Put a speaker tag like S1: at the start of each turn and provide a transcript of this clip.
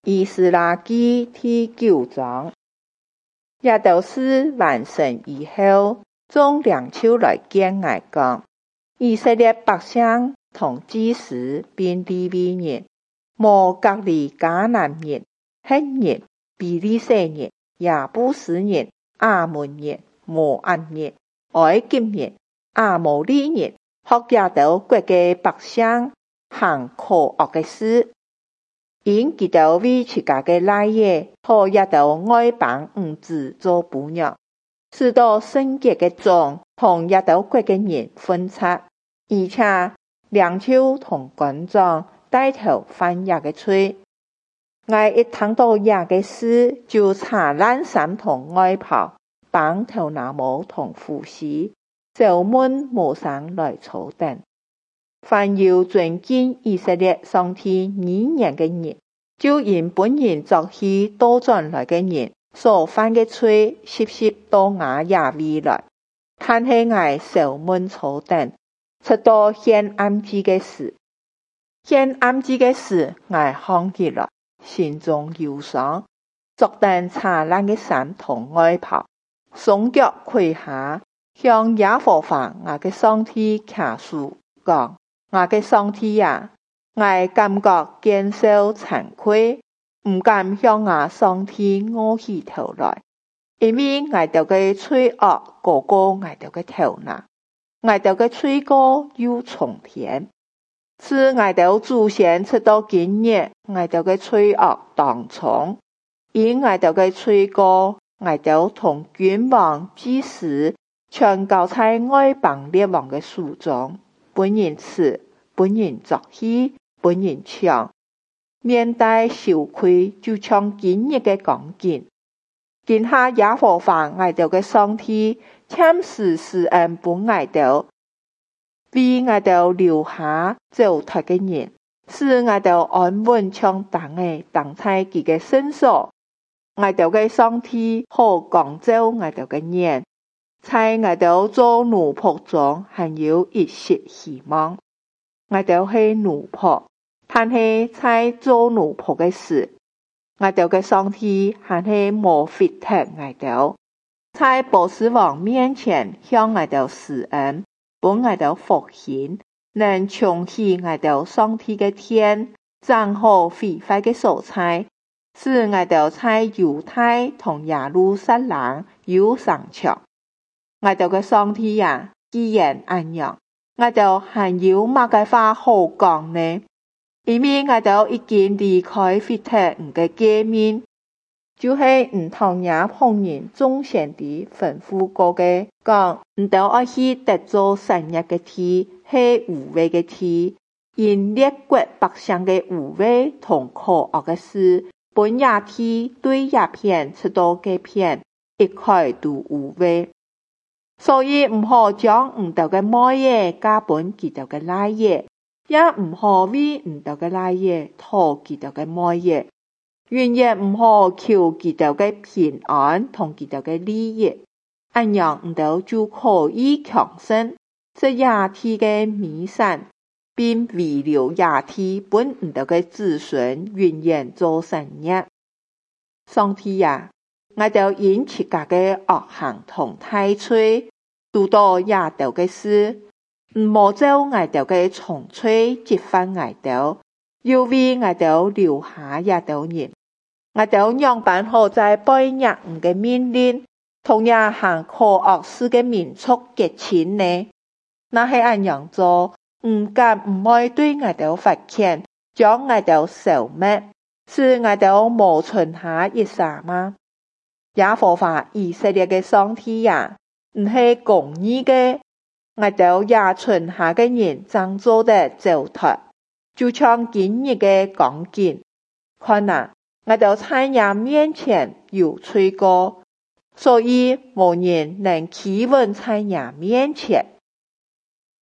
S1: 以斯拉記第9章，也就是完成以後，眾領袖來見我講，以色列百姓同祭司並利未人，無隔離迦南人、赫人、比利洗人、耶布斯人、亞捫人、摩押人、埃及人、亞摩利人，或也都各個百姓行可惡的事。因佢哋為自家嘅賴業，或也都外邦兒子做伴娘，使到聖潔嘅種同也都各個人分拆，而且領袖同官長帶頭犯也嘅罪。我一聽到也嘅事，就查爛衫同外袍，綁頭拿帽同鬍鬚，就問謀生來朝廷。凡要尊敬以色列上帝義人嘅人，就因本人作起倒轉來嘅人所犯嘅罪，悉悉到我也位來。但係我受問朝廷，直到獻暗祭嘅事，獻暗祭嘅事，我看起來，心中憂傷，作定查爛嘅衫同外袍，雙腳跪下，向耶和華我嘅上帝祈訴講：我嘅上帝啊，我感覺堅受慚愧，唔敢向我上帝昂起頭來，因為我哋嘅罪惡高過我哋嘅頭腦，我哋嘅罪過又沖天，是我哋祖先直到今日，我哋嘅罪惡當重，因我哋嘅罪過，我哋同君王、祭司全交在外邦列王嘅手中，本人吃，本人作戲，本人唱，面帶羞愧，就像今日嘅光景。今下耶和華我哋嘅上帝，참時施恩本我哋，為我哋留下走脫嘅人，使我哋安穩像當嘅當在佢嘅聖所。我哋嘅上帝好光照我哋嘅人，在我哋做奴僕中還有一絲希望。我哋係奴僕，但係在做奴僕嘅事，我哋嘅上帝還係無廢停我哋，在波斯王面前向我哋施恩，本我哋復興，能重起我哋上帝嘅天，正好毀壞嘅所在，使我哋在猶太同耶路撒冷有上場。我哋嘅上帝啊，既然安樣，我哋還有乜嘅話好講呢？因為我哋已經離開廢停嘅界面，就係唔同也碰人眾先知吩咐過嘅，講唔到愛去得做神日嘅地，係污穢嘅地，因列國百姓嘅污穢同可惡嘅事，本也地對也片直到嘅片，一概都污穢。所以唔好將唔到嘅魔嘢加本佢哋嘅賴嘢，也唔好為唔到嘅賴嘢討佢哋嘅魔嘢，願也唔好求佢哋嘅平安同佢哋嘅利益，咁樣唔到就可以強盛，這野地嘅美善，並遺留野地本唔到嘅子孫永遠做神日。上帝啊，我哋因自家嘅惡行同大罪，拄到野道嘅事，唔好做我哋嘅重罪激發我哋，要為我哋留下野道人。我哋樣板好在背逆唔嘅命令，同也行可惡事嘅民族結親呢？那係按樣做，唔敢唔愛對我哋發鉗，將我哋消滅，使我哋無存下一啥嗎？耶和華以色列嘅上帝呀，唔係公義嘅，我哋也存下嘅人正做得糟蹋，就像今日嘅光景。看啊，我哋在人面前有罪過，所以無人能企穩在人面前。